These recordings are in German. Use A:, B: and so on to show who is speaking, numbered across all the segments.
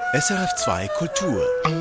A: SRF2 Kultur.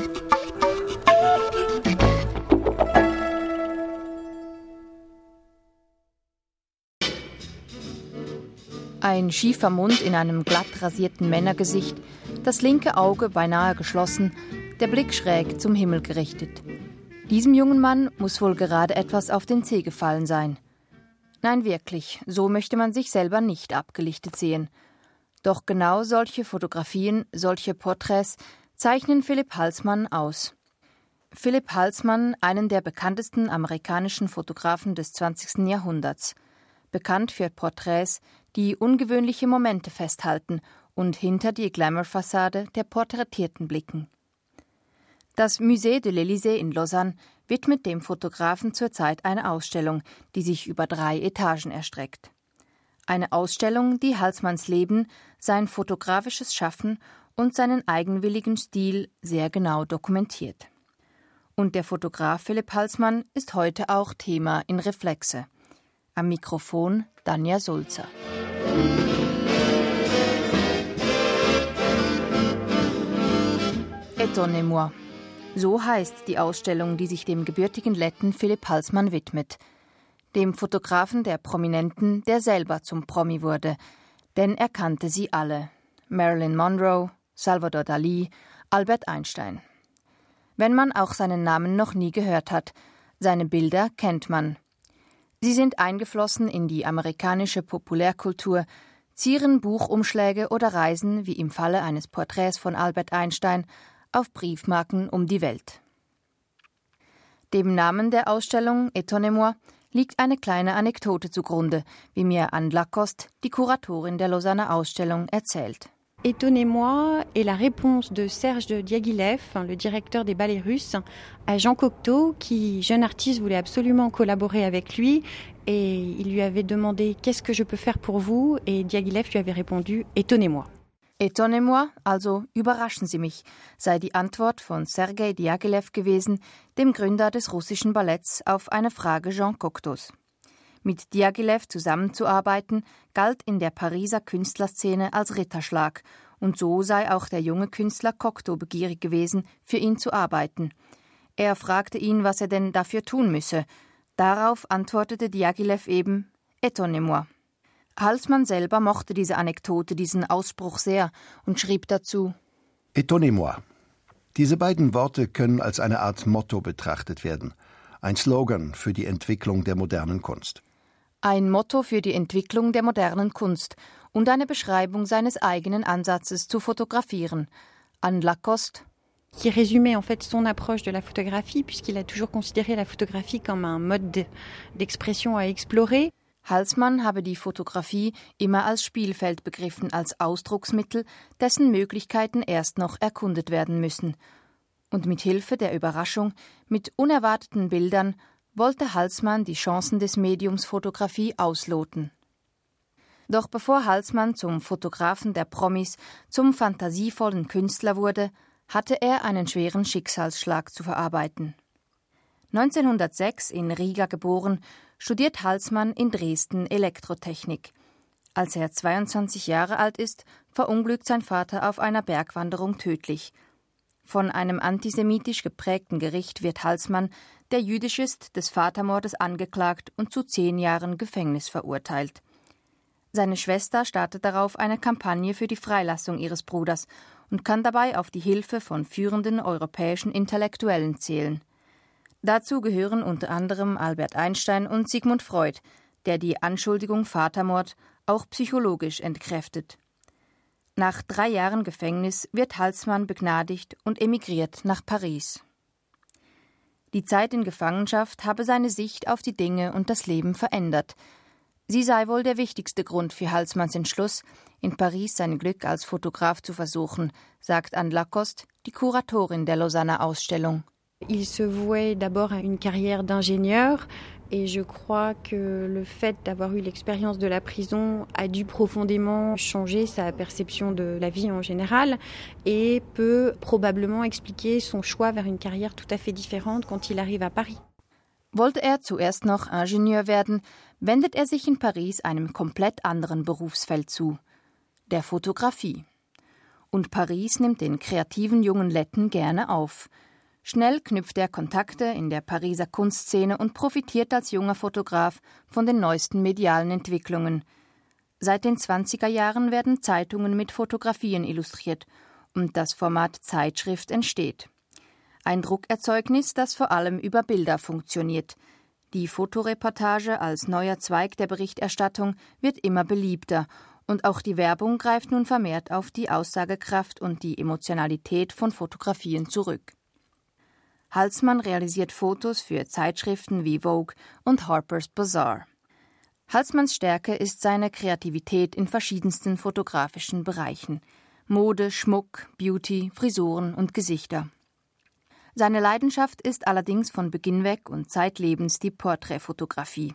B: Ein schiefer Mund in einem glatt rasierten Männergesicht, das linke Auge beinahe geschlossen, der Blick schräg zum Himmel gerichtet. Diesem jungen Mann muss wohl gerade etwas auf den Zeh gefallen sein. Nein, wirklich, so möchte man sich selber nicht abgelichtet sehen. Doch genau solche Fotografien, solche Porträts zeichnen Philipp Halsmann aus. Philipp Halsmann, einen der bekanntesten amerikanischen Fotografen des 20. Jahrhunderts. Bekannt für Porträts, die ungewöhnliche Momente festhalten und hinter die Glamour-Fassade der Porträtierten blicken. Das Musée de l'Élysée in Lausanne widmet dem Fotografen zurzeit eine Ausstellung, die sich über 3 Etagen erstreckt. Eine Ausstellung, die Halsmanns Leben, sein fotografisches Schaffen und seinen eigenwilligen Stil sehr genau dokumentiert. Und der Fotograf Philipp Halsmann ist heute auch Thema in Reflexe. Am Mikrofon Danja Sulzer. Étonnez-moi. So heißt die Ausstellung, die sich dem gebürtigen Letten Philipp Halsmann widmet. Dem Fotografen der Prominenten, der selber zum Promi wurde. Denn er kannte sie alle. Marilyn Monroe, Salvador Dalí, Albert Einstein. Wenn man auch seinen Namen noch nie gehört hat, seine Bilder kennt man. Sie sind eingeflossen in die amerikanische Populärkultur, zieren Buchumschläge oder reisen, wie im Falle eines Porträts von Albert Einstein, auf Briefmarken um die Welt. Dem Namen der Ausstellung Étonnez-moi liegt eine kleine Anekdote zugrunde, wie mir Anne Lacoste, die Kuratorin der Lausanner Ausstellung, erzählt.
C: Étonnez-moi est la réponse de Serge Diaghilev, le directeur des ballets russes, à Jean Cocteau, qui, jeune artiste, voulait absolument collaborer avec lui. Et il lui avait demandé « Qu'est-ce que je peux faire pour vous ?» Et Diaghilev lui avait répondu « Étonnez-moi ».
B: Étonnez-moi, also überraschen Sie mich, sei die Antwort von Sergei Diaghilev gewesen, dem Gründer des russischen Balletts, auf eine Frage Jean Cocteaus. Mit Diaghilev zusammenzuarbeiten, galt in der Pariser Künstlerszene als Ritterschlag, und so sei auch der junge Künstler Cocteau begierig gewesen, für ihn zu arbeiten. Er fragte ihn, was er denn dafür tun müsse. Darauf antwortete Diaghilev eben Étonnez-moi. Halsmann selber mochte diese Anekdote, diesen Ausspruch sehr und schrieb dazu:
D: Étonnez-moi. Diese beiden Worte können als eine Art Motto betrachtet werden. Ein Slogan für die Entwicklung der modernen Kunst.
B: Ein Motto für die Entwicklung der modernen Kunst und eine Beschreibung seines eigenen Ansatzes zu fotografieren. Anne Lacoste,
C: qui résumait en fait son approche de la photographie, puisqu'il a toujours considéré la photographie comme un mode d'expression à explorer.
B: Halsmann habe die Fotografie immer als Spielfeld begriffen, als Ausdrucksmittel, dessen Möglichkeiten erst noch erkundet werden müssen. Und mit Hilfe der Überraschung, mit unerwarteten Bildern, wollte Halsmann die Chancen des Mediums Fotografie ausloten. Doch bevor Halsmann zum Fotografen der Promis, zum fantasievollen Künstler wurde, hatte er einen schweren Schicksalsschlag zu verarbeiten. 1906 in Riga geboren, studiert Halsmann in Dresden Elektrotechnik. Als er 22 Jahre alt ist, verunglückt sein Vater auf einer Bergwanderung tödlich. Von einem antisemitisch geprägten Gericht wird Halsmann, der jüdisch ist, des Vatermordes angeklagt und zu 10 Jahren Gefängnis verurteilt. Seine Schwester startet darauf eine Kampagne für die Freilassung ihres Bruders und kann dabei auf die Hilfe von führenden europäischen Intellektuellen zählen. Dazu gehören unter anderem Albert Einstein und Sigmund Freud, der die Anschuldigung Vatermord auch psychologisch entkräftet. Nach 3 Jahren Gefängnis wird Halsmann begnadigt und emigriert nach Paris. Die Zeit in Gefangenschaft habe seine Sicht auf die Dinge und das Leben verändert. Sie sei wohl der wichtigste Grund für Halsmanns Entschluss, in Paris sein Glück als Fotograf zu versuchen, sagt Anne Lacoste, die Kuratorin der Lausanner Ausstellung.
C: Il se vouait d'abord à une carrière d'ingénieur et je crois que le fait d'avoir eu l'expérience de la prison a dû profondément changer sa perception de la vie en général et peut probablement expliquer son choix vers une carrière tout à fait différente quand il arrive à Paris.
B: Wollte er zuerst noch Ingenieur werden, wendet er sich in Paris einem komplett anderen Berufsfeld zu, der Fotografie. Und Paris nimmt den kreativen jungen Letten gerne auf. Schnell knüpft er Kontakte in der Pariser Kunstszene und profitiert als junger Fotograf von den neuesten medialen Entwicklungen. Seit den 20er Jahren werden Zeitungen mit Fotografien illustriert und das Format Zeitschrift entsteht. Ein Druckerzeugnis, das vor allem über Bilder funktioniert. Die Fotoreportage als neuer Zweig der Berichterstattung wird immer beliebter und auch die Werbung greift nun vermehrt auf die Aussagekraft und die Emotionalität von Fotografien zurück. Halsmann realisiert Fotos für Zeitschriften wie Vogue und Harper's Bazaar. Halsmanns Stärke ist seine Kreativität in verschiedensten fotografischen Bereichen: Mode, Schmuck, Beauty, Frisuren und Gesichter. Seine Leidenschaft ist allerdings von Beginn weg und zeitlebens die Porträtfotografie.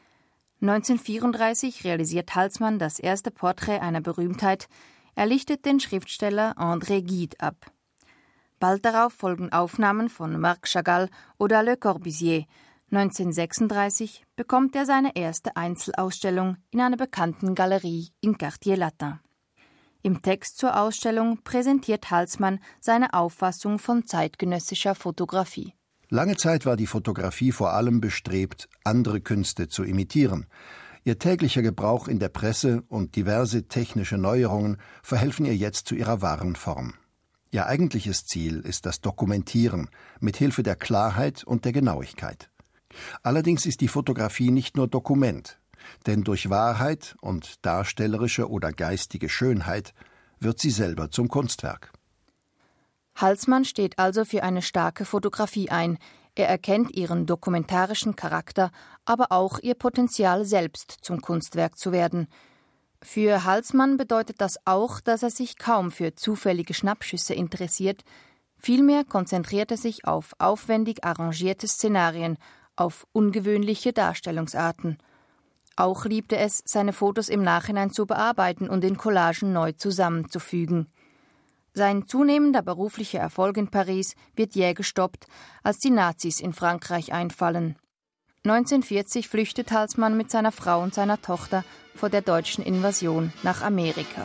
B: 1934 realisiert Halsmann das erste Porträt einer Berühmtheit. Er lichtet den Schriftsteller André Gide ab. Bald darauf folgen Aufnahmen von Marc Chagall oder Le Corbusier. 1936 bekommt er seine erste Einzelausstellung in einer bekannten Galerie in Quartier Latin. Im Text zur Ausstellung präsentiert Halsmann seine Auffassung von zeitgenössischer Fotografie.
D: Lange Zeit war die Fotografie vor allem bestrebt, andere Künste zu imitieren. Ihr täglicher Gebrauch in der Presse und diverse technische Neuerungen verhelfen ihr jetzt zu ihrer wahren Form. Ihr eigentliches Ziel ist das Dokumentieren mit Hilfe der Klarheit und der Genauigkeit. Allerdings ist die Fotografie nicht nur Dokument, denn durch Wahrheit und darstellerische oder geistige Schönheit wird sie selber zum Kunstwerk.
B: Halsmann steht also für eine starke Fotografie ein. Er erkennt ihren dokumentarischen Charakter, aber auch ihr Potenzial, selbst zum Kunstwerk zu werden. Für Halsmann bedeutet das auch, dass er sich kaum für zufällige Schnappschüsse interessiert. Vielmehr konzentriert er sich auf aufwendig arrangierte Szenarien, auf ungewöhnliche Darstellungsarten. Auch liebte es, seine Fotos im Nachhinein zu bearbeiten und in Collagen neu zusammenzufügen. Sein zunehmender beruflicher Erfolg in Paris wird jäh gestoppt, als die Nazis in Frankreich einfallen. 1940 flüchtet Halsmann mit seiner Frau und seiner Tochter vor der deutschen Invasion nach Amerika.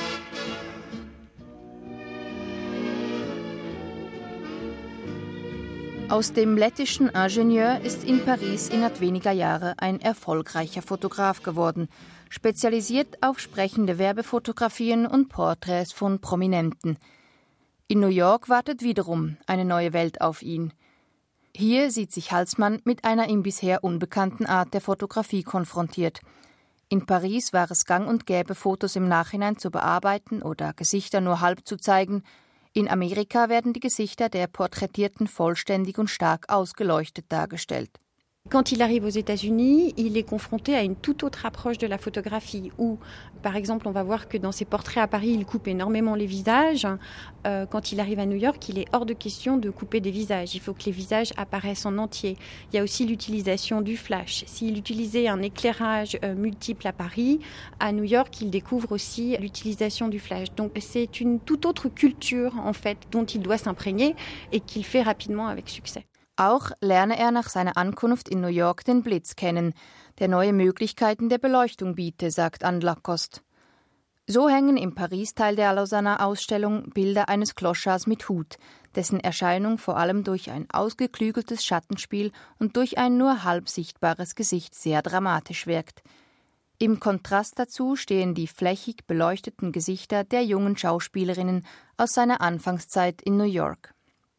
B: Aus dem lettischen Ingenieur ist in Paris innerhalb weniger Jahre ein erfolgreicher Fotograf geworden, spezialisiert auf sprechende Werbefotografien und Porträts von Prominenten. In New York wartet wiederum eine neue Welt auf ihn. Hier sieht sich Halsmann mit einer ihm bisher unbekannten Art der Fotografie konfrontiert. In Paris war es gang und gäbe, Fotos im Nachhinein zu bearbeiten oder Gesichter nur halb zu zeigen. In Amerika werden die Gesichter der Porträtierten vollständig und stark ausgeleuchtet dargestellt.
C: Quand il arrive aux États-Unis, il est confronté à une toute autre approche de la photographie où, par exemple, on va voir que dans ses portraits à Paris, il coupe énormément les visages. Quand il arrive à New York, il est hors de question de couper des visages. Il faut que les visages apparaissent en entier. Il y a aussi l'utilisation du flash. S'il utilisait un éclairage multiple à Paris, à New York, il découvre aussi l'utilisation du flash. Donc c'est une toute autre culture, en fait, dont il doit s'imprégner et qu'il fait rapidement avec succès.
B: Auch lerne er nach seiner Ankunft in New York den Blitz kennen, der neue Möglichkeiten der Beleuchtung biete, sagt Anne Lacoste. So hängen im Paris-Teil der Lausanne-Ausstellung Bilder eines Clochards mit Hut, dessen Erscheinung vor allem durch ein ausgeklügeltes Schattenspiel und durch ein nur halb sichtbares Gesicht sehr dramatisch wirkt. Im Kontrast dazu stehen die flächig beleuchteten Gesichter der jungen Schauspielerinnen aus seiner Anfangszeit in New York.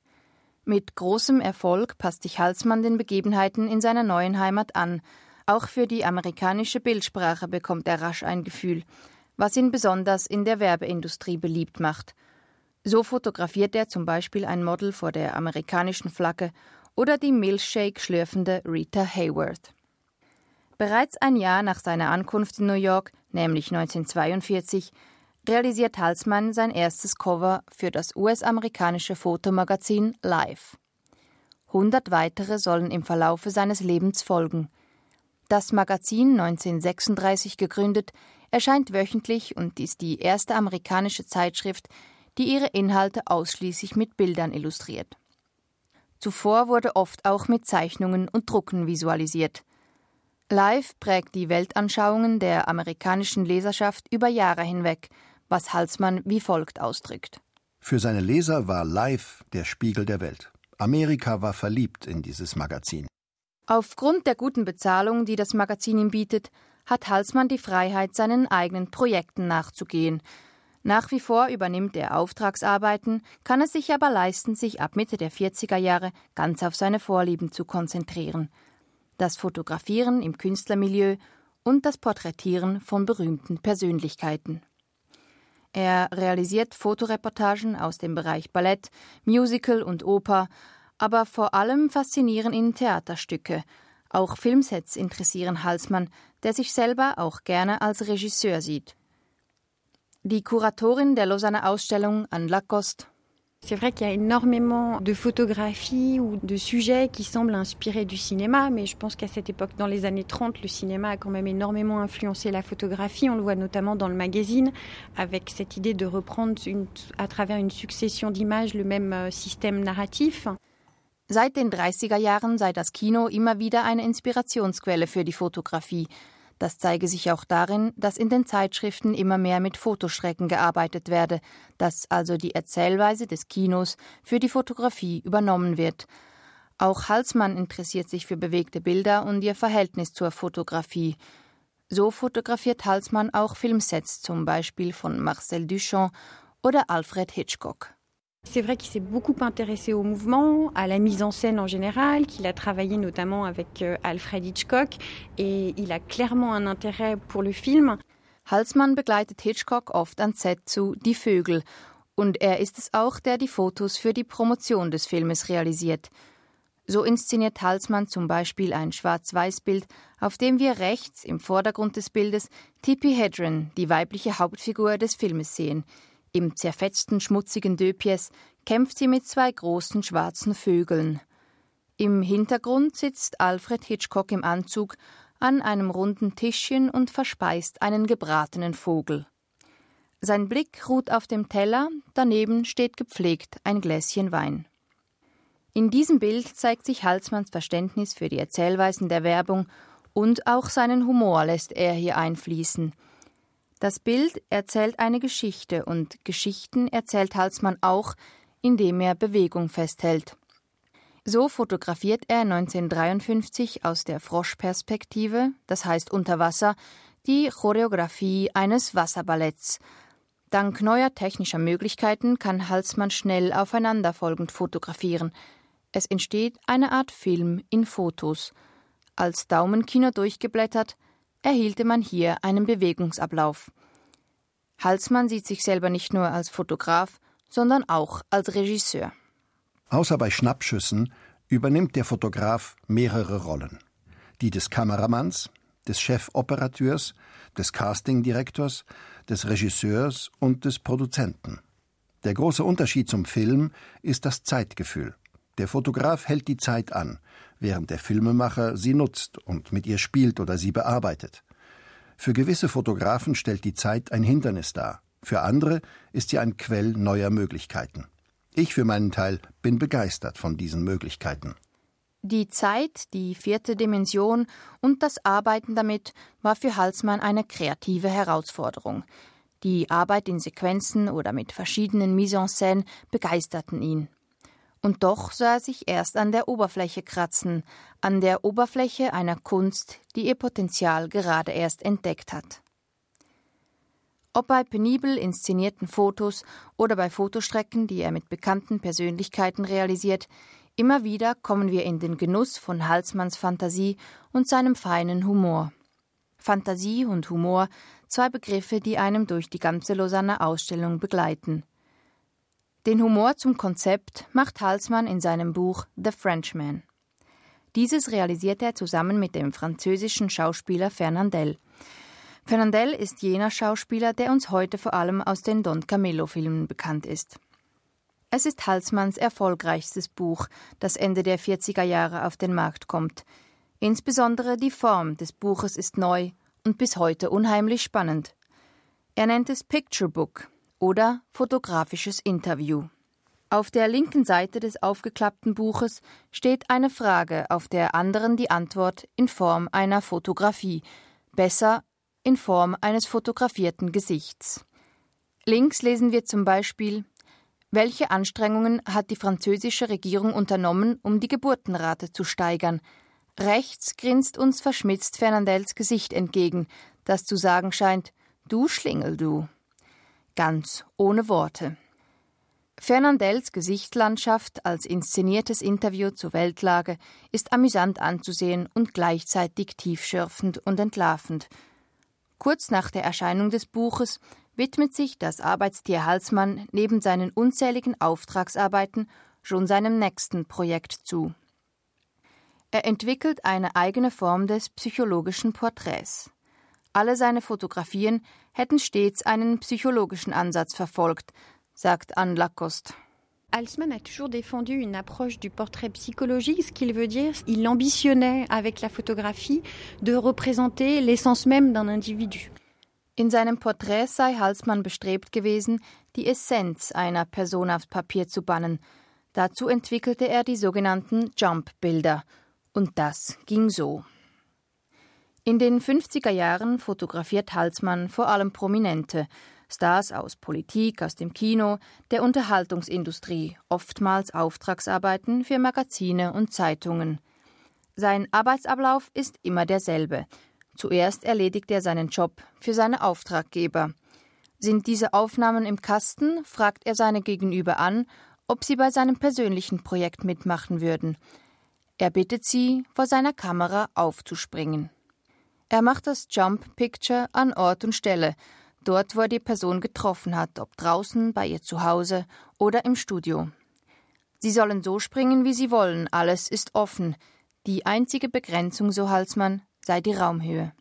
B: Mit großem Erfolg passt sich Halsmann den Begebenheiten in seiner neuen Heimat an. Auch für die amerikanische Bildsprache bekommt er rasch ein Gefühl, was ihn besonders in der Werbeindustrie beliebt macht. So fotografiert er zum Beispiel ein Model vor der amerikanischen Flagge oder die Milkshake schlürfende Rita Hayworth. Bereits ein Jahr nach seiner Ankunft in New York, nämlich 1942, realisiert Halsmann sein erstes Cover für das US-amerikanische Fotomagazin Life. 100 weitere sollen im Verlaufe seines Lebens folgen. Das Magazin, 1936 gegründet, erscheint wöchentlich und ist die erste amerikanische Zeitschrift, die ihre Inhalte ausschließlich mit Bildern illustriert. Zuvor wurde oft auch mit Zeichnungen und Drucken visualisiert. Life prägt die Weltanschauungen der amerikanischen Leserschaft über Jahre hinweg, was Halsmann wie folgt ausdrückt.
D: Für seine Leser war Life der Spiegel der Welt. Amerika war verliebt in dieses Magazin.
B: Aufgrund der guten Bezahlung, die das Magazin ihm bietet, hat Halsmann die Freiheit, seinen eigenen Projekten nachzugehen. Nach wie vor übernimmt er Auftragsarbeiten, kann es sich aber leisten, sich ab Mitte der 40er Jahre ganz auf seine Vorlieben zu konzentrieren. Das Fotografieren im Künstlermilieu und das Porträtieren von berühmten Persönlichkeiten. Er realisiert Fotoreportagen aus dem Bereich Ballett, Musical und Oper, aber vor allem faszinieren ihn Theaterstücke. Auch Filmsets interessieren Halsmann, der sich selber auch gerne als Regisseur sieht. Die Kuratorin der Lausanner Ausstellung, Anne Lacoste.
C: C'est vrai qu'il y a énormément de photographies ou de sujets qui semblent inspirés du cinéma, mais je pense qu'à cette époque, dans les années 30, le cinéma a quand même énormément influencé la photographie. On le voit notamment dans le magazine, avec cette idée de reprendre à travers une succession d'images le même système narratif.
B: Seit den 30er Jahren sei das Kino immer wieder eine Inspirationsquelle für die Fotografie. Das zeige sich auch darin, dass in den Zeitschriften immer mehr mit Fotoschrecken gearbeitet werde, dass also die Erzählweise des Kinos für die Fotografie übernommen wird. Auch Halsmann interessiert sich für bewegte Bilder und ihr Verhältnis zur Fotografie. So fotografiert Halsmann auch Filmsets, zum Beispiel von Marcel Duchamp oder Alfred Hitchcock.
C: C'est vrai qu'il s'est beaucoup intéressé au mouvement, à la mise en scène en général, qu'il a travaillé notamment avec Alfred Hitchcock et il a clairement un intérêt pour le film.
B: Halsmann begleitet Hitchcock oft ans Set zu Die Vögel und er ist es auch, der die Fotos für die Promotion des Filmes realisiert. So inszeniert Halsmann zum Beispiel ein Schwarz-Weiß-Bild, auf dem wir rechts im Vordergrund des Bildes Tippi Hedren, die weibliche Hauptfigur des Filmes, sehen. Im zerfetzten, schmutzigen Deux-Pièces kämpft sie mit 2 großen schwarzen Vögeln. Im Hintergrund sitzt Alfred Hitchcock im Anzug an einem runden Tischchen und verspeist einen gebratenen Vogel. Sein Blick ruht auf dem Teller, daneben steht gepflegt ein Gläschen Wein. In diesem Bild zeigt sich Halsmanns Verständnis für die Erzählweisen der Werbung und auch seinen Humor lässt er hier einfließen. Das Bild erzählt eine Geschichte und Geschichten erzählt Halsmann auch, indem er Bewegung festhält. So fotografiert er 1953 aus der Froschperspektive, das heißt unter Wasser, die Choreografie eines Wasserballetts. Dank neuer technischer Möglichkeiten kann Halsmann schnell aufeinanderfolgend fotografieren. Es entsteht eine Art Film in Fotos. Als Daumenkino durchgeblättert, erhielte man hier einen Bewegungsablauf. Halsmann sieht sich selber nicht nur als Fotograf, sondern auch als Regisseur.
D: Außer bei Schnappschüssen übernimmt der Fotograf mehrere Rollen. Die des Kameramanns, des Chefoperateurs, des Castingdirektors, des Regisseurs und des Produzenten. Der große Unterschied zum Film ist das Zeitgefühl. Der Fotograf hält die Zeit an, während der Filmemacher sie nutzt und mit ihr spielt oder sie bearbeitet. Für gewisse Fotografen stellt die Zeit ein Hindernis dar, für andere ist sie ein Quell neuer Möglichkeiten. Ich für meinen Teil bin begeistert von diesen Möglichkeiten.
B: Die Zeit, die 4. Dimension und das Arbeiten damit war für Halsmann eine kreative Herausforderung. Die Arbeit in Sequenzen oder mit verschiedenen Mise en scène begeisterten ihn. Und doch sah er sich erst an der Oberfläche kratzen, an der Oberfläche einer Kunst, die ihr Potenzial gerade erst entdeckt hat. Ob bei penibel inszenierten Fotos oder bei Fotostrecken, die er mit bekannten Persönlichkeiten realisiert, immer wieder kommen wir in den Genuss von Halsmanns Fantasie und seinem feinen Humor. Fantasie und Humor, 2 Begriffe, die einem durch die ganze Lausanner Ausstellung begleiten. Den Humor zum Konzept macht Halsmann in seinem Buch The Frenchman. Dieses realisiert er zusammen mit dem französischen Schauspieler Fernandel. Fernandel ist jener Schauspieler, der uns heute vor allem aus den Don Camillo-Filmen bekannt ist. Es ist Halsmanns erfolgreichstes Buch, das Ende der 40er Jahre auf den Markt kommt. Insbesondere die Form des Buches ist neu und bis heute unheimlich spannend. Er nennt es Picture Book oder fotografisches Interview. Auf der linken Seite des aufgeklappten Buches steht eine Frage, auf der anderen die Antwort in Form einer Fotografie, besser in Form eines fotografierten Gesichts. Links lesen wir zum Beispiel: Welche Anstrengungen hat die französische Regierung unternommen, um die Geburtenrate zu steigern? Rechts grinst uns verschmitzt Fernandels Gesicht entgegen, das zu sagen scheint: Du Schlingel, du. Ganz ohne Worte. Fernandels Gesichtslandschaft als inszeniertes Interview zur Weltlage ist amüsant anzusehen und gleichzeitig tiefschürfend und entlarvend. Kurz nach der Erscheinung des Buches widmet sich das Arbeitstier Halsmann neben seinen unzähligen Auftragsarbeiten schon seinem nächsten Projekt zu. Er entwickelt eine eigene Form des psychologischen Porträts. Alle seine Fotografien hätten stets einen psychologischen Ansatz verfolgt, sagt Anne Lacoste.
C: Halsmann a toujours défendu une approche du portrait psychologique, ce qu'il veut dire, il ambitionnait avec la photographie de représenter l'essence même d'un individu.
B: In seinem Porträt sei Halsmann bestrebt gewesen, die Essenz einer Person aufs Papier zu bannen. Dazu entwickelte er die sogenannten Jump-Bilder. Und das ging so. In den 50er Jahren fotografiert Halsmann vor allem Prominente, Stars aus Politik, aus dem Kino, der Unterhaltungsindustrie, oftmals Auftragsarbeiten für Magazine und Zeitungen. Sein Arbeitsablauf ist immer derselbe. Zuerst erledigt er seinen Job für seine Auftraggeber. Sind diese Aufnahmen im Kasten, fragt er seine Gegenüber an, ob sie bei seinem persönlichen Projekt mitmachen würden. Er bittet sie, vor seiner Kamera aufzuspringen. Er macht das Jump Picture an Ort und Stelle, dort, wo er die Person getroffen hat, ob draußen, bei ihr zu Hause oder im Studio. Sie sollen so springen, wie sie wollen, alles ist offen. Die einzige Begrenzung, so Halsmann, sei die Raumhöhe.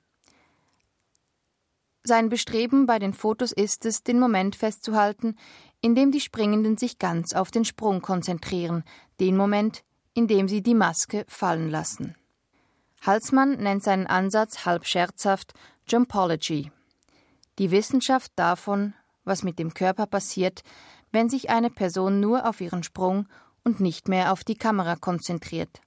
B: Sein Bestreben bei den Fotos ist es, den Moment festzuhalten, in dem die Springenden sich ganz auf den Sprung konzentrieren, den Moment, in dem sie die Maske fallen lassen. Halsmann nennt seinen Ansatz halb scherzhaft Jumpology. Die Wissenschaft davon, was mit dem Körper passiert, wenn sich eine Person nur auf ihren Sprung und nicht mehr auf die Kamera konzentriert.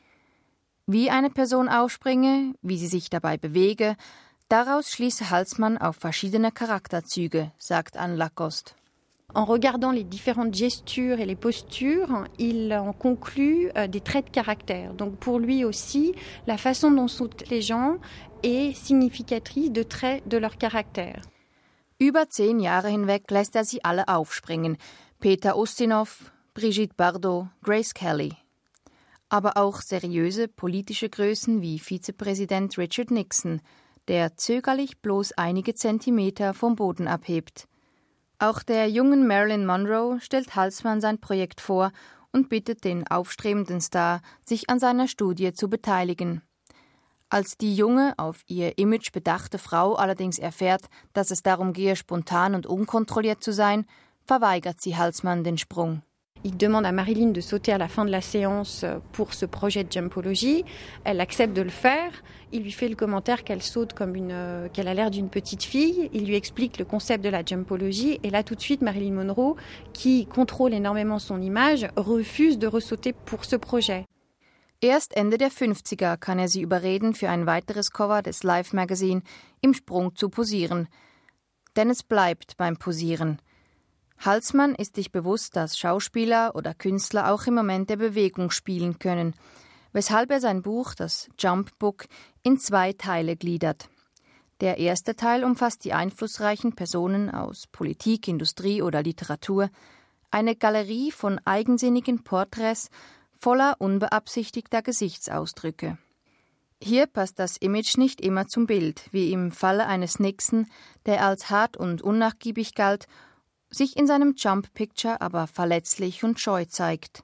B: Wie eine Person aufspringe, wie sie sich dabei bewege, daraus schließe Halsmann auf verschiedene Charakterzüge, sagt Anne Lacoste.
C: En regardant les différentes gestures et les postures, il en conclut des traits de caractère. Donc pour lui aussi, la façon dont sont les gens est significatrice de traits de leur caractère.
B: Über 10 Jahre hinweg lässt er sie alle aufspringen. Peter Ustinov, Brigitte Bardot, Grace Kelly. Aber auch seriöse politische Größen wie Vizepräsident Richard Nixon, der zögerlich bloß einige Zentimeter vom Boden abhebt. Auch der jungen Marilyn Monroe stellt Halsmann sein Projekt vor und bittet den aufstrebenden Star, sich an seiner Studie zu beteiligen. Als die junge, auf ihr Image bedachte Frau allerdings erfährt, dass es darum gehe, spontan und unkontrolliert zu sein, verweigert sie Halsmann den Sprung.
C: Il demande à Marilyn de sauter à la fin de la séance pour ce projet de Jumpology. Elle accepte de le faire. Il lui fait le commentaire qu'elle saute qu'elle a l'air d'une petite fille. Il lui explique le concept de la Jumpology. Et là, tout de suite, Marilyn Monroe, qui contrôle énormément son image, refuse de ressauter pour ce projet.
B: Erst Ende der 50er kann er sie überreden, für ein weiteres Cover des Life Magazine im Sprung zu posieren. Denn es bleibt beim Posieren. Halsmann ist sich bewusst, dass Schauspieler oder Künstler auch im Moment der Bewegung spielen können, weshalb er sein Buch, das Jump Book, in 2 Teile gliedert. Der erste Teil umfasst die einflussreichen Personen aus Politik, Industrie oder Literatur, eine Galerie von eigensinnigen Porträts voller unbeabsichtigter Gesichtsausdrücke. Hier passt das Image nicht immer zum Bild, wie im Falle eines Nixon, der als hart und unnachgiebig galt, sich in seinem Jump-Picture aber verletzlich und scheu zeigt.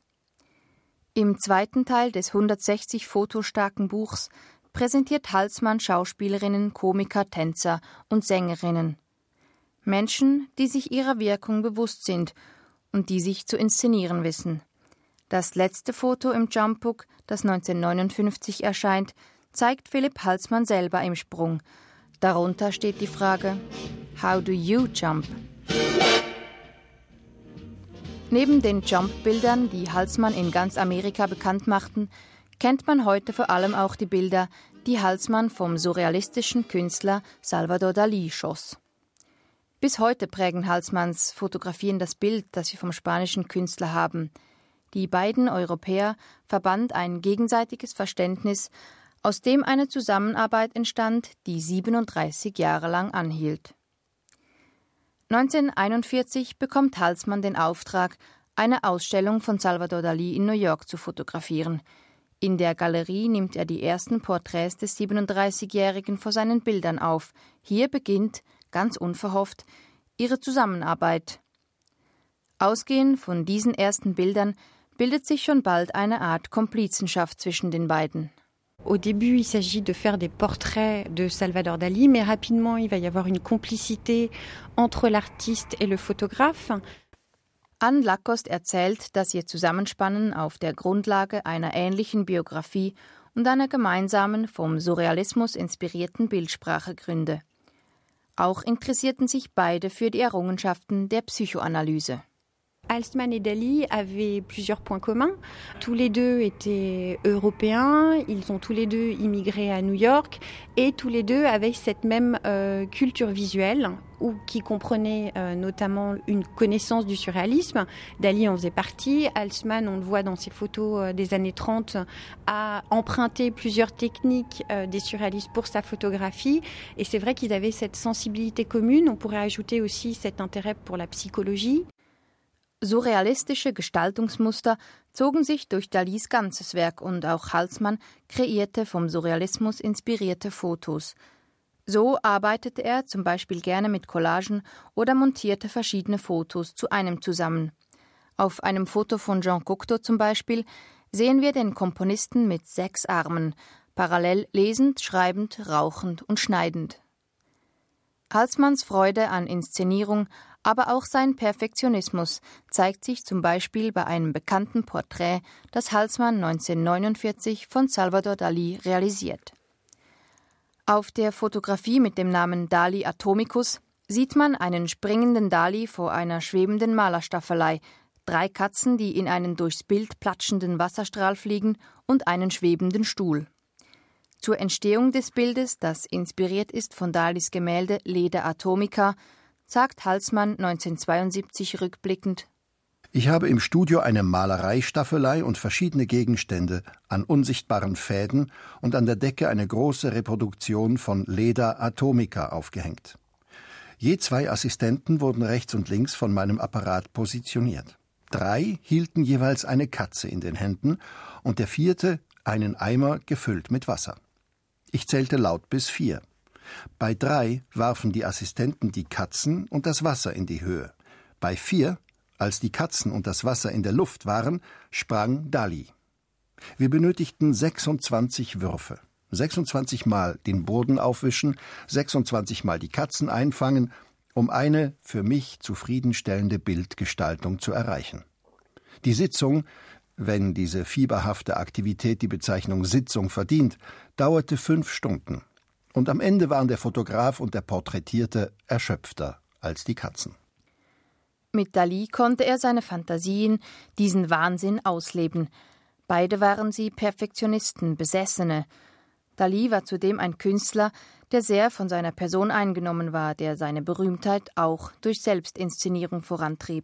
B: Im zweiten Teil des 160 fotostarken Buchs präsentiert Halsmann Schauspielerinnen, Komiker, Tänzer und Sängerinnen. Menschen, die sich ihrer Wirkung bewusst sind und die sich zu inszenieren wissen. Das letzte Foto im Jump Book, das 1959 erscheint, zeigt Philipp Halsmann selber im Sprung. Darunter steht die Frage: How do you jump? Neben den Jump-Bildern, die Halsmann in ganz Amerika bekannt machten, kennt man heute vor allem auch die Bilder, die Halsmann vom surrealistischen Künstler Salvador Dalí schoss. Bis heute prägen Halsmanns Fotografien das Bild, das wir vom spanischen Künstler haben. Die beiden Europäer verband ein gegenseitiges Verständnis, aus dem eine Zusammenarbeit entstand, die 37 Jahre lang anhielt. 1941 bekommt Halsmann den Auftrag, eine Ausstellung von Salvador Dalí in New York zu fotografieren. In der Galerie nimmt er die ersten Porträts des 37-Jährigen vor seinen Bildern auf. Hier beginnt, ganz unverhofft, ihre Zusammenarbeit. Ausgehend von diesen ersten Bildern bildet sich schon bald eine Art Komplizenschaft zwischen den beiden.
C: Au début, il s'agit de faire des portraits de Salvador Dalí, mais rapidement, il va y avoir une complicité entre l'artiste et le photographe.
B: Anne Lacoste erzählt, dass ihr Zusammenspannen auf der Grundlage einer ähnlichen Biografie und einer gemeinsamen, vom Surrealismus inspirierten Bildsprache gründe. Auch interessierten sich beide für die Errungenschaften der Psychoanalyse.
C: Halsmann et Dalí avaient plusieurs points communs. Tous les deux étaient européens, ils ont tous les deux immigré à New York et tous les deux avaient cette même culture visuelle qui comprenait notamment une connaissance du surréalisme. Dalí en faisait partie. Halsmann, on le voit dans ses photos des années 30, a emprunté plusieurs techniques des surréalistes pour sa photographie. Et c'est vrai qu'ils avaient cette sensibilité commune. On pourrait ajouter aussi cet intérêt pour la psychologie.
B: Surrealistische Gestaltungsmuster zogen sich durch Dalís ganzes Werk und auch Halsmann kreierte vom Surrealismus inspirierte Fotos. So arbeitete er zum Beispiel gerne mit Collagen oder montierte verschiedene Fotos zu einem zusammen. Auf einem Foto von Jean Cocteau zum Beispiel sehen wir den Komponisten mit 6 Armen, parallel lesend, schreibend, rauchend und schneidend. Halsmanns Freude an Inszenierung, aber auch sein Perfektionismus zeigt sich zum Beispiel bei einem bekannten Porträt, das Halsmann 1949 von Salvador Dalí realisiert. Auf der Fotografie mit dem Namen Dali Atomicus sieht man einen springenden Dali vor einer schwebenden Malerstaffelei, 3 Katzen, die in einen durchs Bild platschenden Wasserstrahl fliegen und einen schwebenden Stuhl. Zur Entstehung des Bildes, das inspiriert ist von Dalís Gemälde Leda Atomica, sagt Halsmann 1972 rückblickend:
D: Ich habe im Studio eine Malereistaffelei und verschiedene Gegenstände an unsichtbaren Fäden und an der Decke eine große Reproduktion von Leda Atomica aufgehängt. Je 2 Assistenten wurden rechts und links von meinem Apparat positioniert. 3 hielten jeweils eine Katze in den Händen und der 4. einen Eimer gefüllt mit Wasser. Ich zählte laut bis 4. Bei 3 warfen die Assistenten die Katzen und das Wasser in die Höhe. Bei 4, als die Katzen und das Wasser in der Luft waren, sprang Dalí. Wir benötigten 26 Würfe. 26 Mal den Boden aufwischen, 26 Mal die Katzen einfangen, um eine für mich zufriedenstellende Bildgestaltung zu erreichen. Die Sitzung, wenn diese fieberhafte Aktivität die Bezeichnung Sitzung verdient, dauerte 5 Stunden. Und am Ende waren der Fotograf und der Porträtierte erschöpfter als die Katzen.
B: Mit Dalí konnte er seine Fantasien, diesen Wahnsinn ausleben. Beide waren sie Perfektionisten, Besessene. Dalí war zudem ein Künstler, der sehr von seiner Person eingenommen war, der seine Berühmtheit auch durch Selbstinszenierung vorantrieb.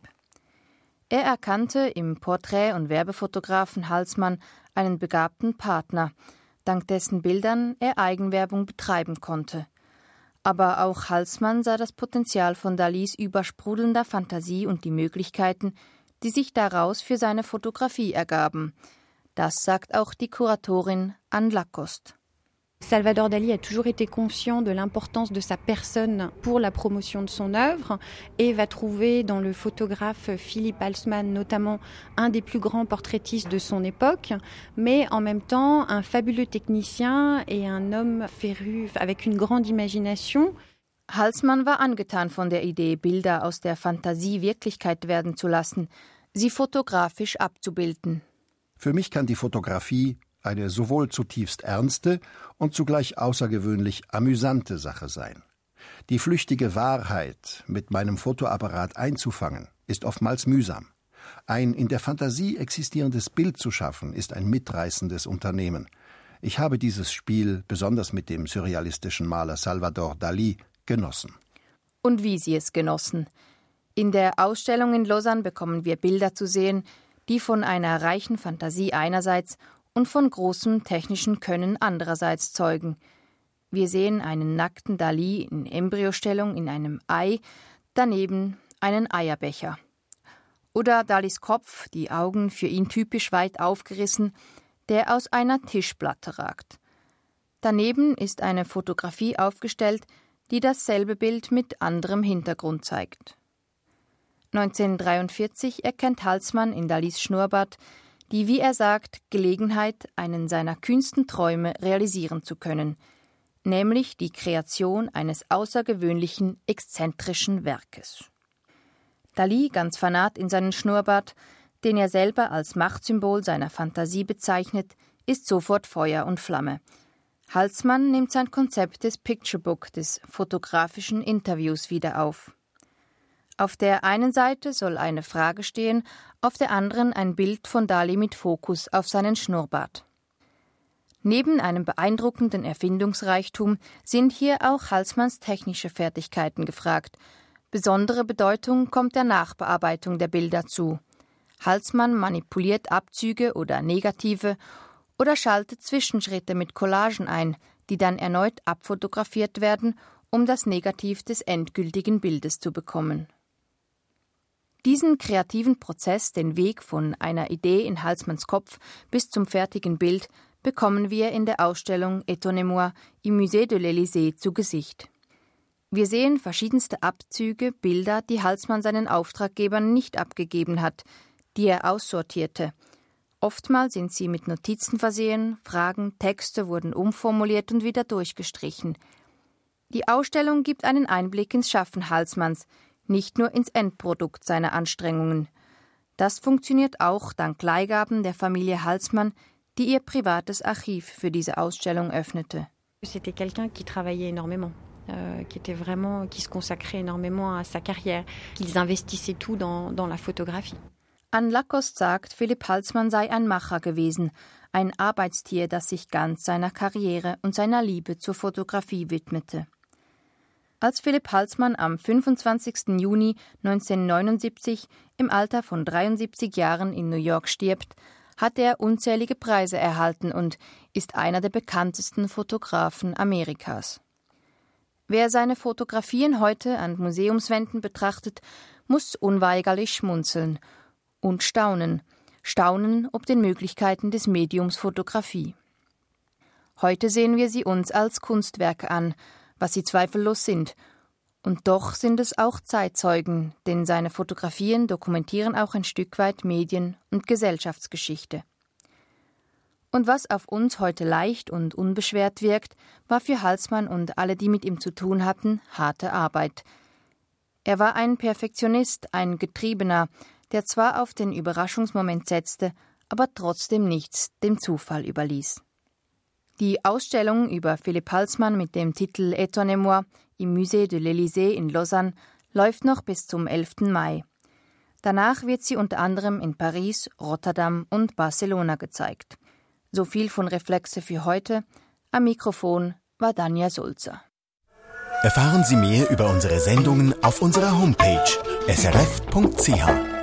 B: Er erkannte im Porträt- und Werbefotografen Halsmann einen begabten Partner, dank dessen Bildern er Eigenwerbung betreiben konnte. Aber auch Halsmann sah das Potenzial von Dalís übersprudelnder Fantasie und die Möglichkeiten, die sich daraus für seine Fotografie ergaben. Das sagt auch die Kuratorin Anne Lacoste.
C: Salvador Dalí a toujours été conscient de l'importance de sa personne pour la promotion de son œuvre et va trouver dans le photographe Philippe Halsmann notamment un des plus grands portraitistes de son époque, mais en même temps un fabuleux technicien et un homme féru avec une grande imagination.
B: Halsmann war angetan von der Idee, Bilder aus der Fantasie Wirklichkeit werden zu lassen, sie fotografisch abzubilden.
D: Für mich kann die Fotografie eine sowohl zutiefst ernste und zugleich außergewöhnlich amüsante Sache sein. Die flüchtige Wahrheit mit meinem Fotoapparat einzufangen, ist oftmals mühsam. Ein in der Fantasie existierendes Bild zu schaffen, ist ein mitreißendes Unternehmen. Ich habe dieses Spiel besonders mit dem surrealistischen Maler Salvador Dalí genossen.
B: und wie sie es genossen. In der Ausstellung in Lausanne bekommen wir Bilder zu sehen, die von einer reichen Fantasie einerseits und von großem technischen Können andererseits zeugen. Wir sehen einen nackten Dali in Embryostellung in einem Ei, daneben einen Eierbecher. Oder Dalis Kopf, die Augen für ihn typisch weit aufgerissen, der aus einer Tischplatte ragt. Daneben ist eine Fotografie aufgestellt, die dasselbe Bild mit anderem Hintergrund zeigt. 1943 erkennt Halsmann in Dalis Schnurrbart die, wie er sagt, Gelegenheit, einen seiner kühnsten Träume realisieren zu können, nämlich die Kreation eines außergewöhnlichen, exzentrischen Werkes. Dali, ganz fanat in seinen Schnurrbart, den er selber als Machtsymbol seiner Fantasie bezeichnet, ist sofort Feuer und Flamme. Halsmann nimmt sein Konzept des Picture Book, des fotografischen Interviews, wieder auf. Auf der einen Seite soll eine Frage stehen, auf der anderen ein Bild von Dali mit Fokus auf seinen Schnurrbart. Neben einem beeindruckenden Erfindungsreichtum sind hier auch Halsmanns technische Fertigkeiten gefragt. Besondere Bedeutung kommt der Nachbearbeitung der Bilder zu. Halsmann manipuliert Abzüge oder Negative oder schaltet Zwischenschritte mit Collagen ein, die dann erneut abfotografiert werden, um das Negativ des endgültigen Bildes zu bekommen. Diesen kreativen Prozess, den Weg von einer Idee in Halsmanns Kopf bis zum fertigen Bild, bekommen wir in der Ausstellung Étonnez-moi im Musée de l'Élysée zu Gesicht. Wir sehen verschiedenste Abzüge, Bilder, die Halsmann seinen Auftraggebern nicht abgegeben hat, die er aussortierte. Oftmals sind sie mit Notizen versehen, Fragen, Texte wurden umformuliert und wieder durchgestrichen. Die Ausstellung gibt einen Einblick ins Schaffen Halsmanns, nicht nur ins Endprodukt seiner Anstrengungen. Das funktioniert auch dank Leihgaben der Familie Halsmann, die ihr privates Archiv für diese Ausstellung öffnete.
C: C'était quelqu'un qui travaillait énormément, qui se consacrait énormément à sa carrière, qu'ils investissaient tout dans la photographie.
B: Anne Lacoste sagt, Philipp Halsmann sei ein Macher gewesen, ein Arbeitstier, das sich ganz seiner Karriere und seiner Liebe zur Fotografie widmete. Als Philipp Halsmann am 25. Juni 1979 im Alter von 73 Jahren in New York stirbt, hat er unzählige Preise erhalten und ist einer der bekanntesten Fotografen Amerikas. Wer seine Fotografien heute an Museumswänden betrachtet, muss unweigerlich schmunzeln und staunen ob den Möglichkeiten des Mediums Fotografie. Heute sehen wir sie uns als Kunstwerke an, was sie zweifellos sind. Und doch sind es auch Zeitzeugen, denn seine Fotografien dokumentieren auch ein Stück weit Medien- und Gesellschaftsgeschichte. Und was auf uns heute leicht und unbeschwert wirkt, war für Halsmann und alle, die mit ihm zu tun hatten, harte Arbeit. Er war ein Perfektionist, ein Getriebener, der zwar auf den Überraschungsmoment setzte, aber trotzdem nichts dem Zufall überließ. Die Ausstellung über Philipp Halsmann mit dem Titel Étonnez-moi im Musée de l'Élysée in Lausanne läuft noch bis zum 11. Mai. Danach wird sie unter anderem in Paris, Rotterdam und Barcelona gezeigt. So viel von Reflexe für heute. Am Mikrofon war Danja Sulzer.
A: Erfahren Sie mehr über unsere Sendungen auf unserer Homepage srf.ch.